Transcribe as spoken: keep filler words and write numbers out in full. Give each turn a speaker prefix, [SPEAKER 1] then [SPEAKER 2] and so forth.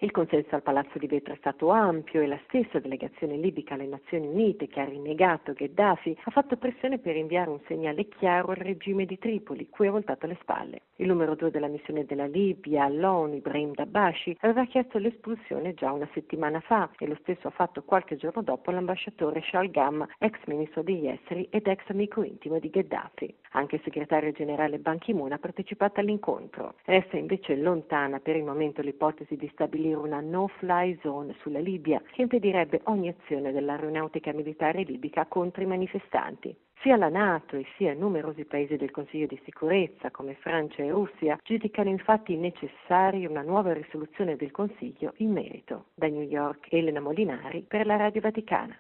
[SPEAKER 1] Il consenso al Palazzo di Vetro è stato ampio e la stessa delegazione libica alle Nazioni Unite, che ha rinnegato Gheddafi, ha fatto pressione per inviare un segnale chiaro al regime di Tripoli, cui ha voltato le spalle. Il numero due della missione della Libia all'ONU, Ibrahim Dabbashi, aveva chiesto l'espulsione già una settimana fa e lo stesso ha fatto qualche giorno dopo l'ambasciatore Shalgam, ex ministro degli esteri ed ex amico intimo di Gheddafi. Anche il segretario generale Ban Ki-moon ha partecipato all'incontro. Resta invece lontana per il momento l'ipotesi di stabilire una no-fly zone sulla Libia, che impedirebbe ogni azione dell'aeronautica militare libica contro i manifestanti. Sia la NATO e sia numerosi paesi del Consiglio di sicurezza, come Francia e Russia, giudicano infatti necessaria una nuova risoluzione del Consiglio in merito. Da New York, Elena Molinari per la Radio Vaticana.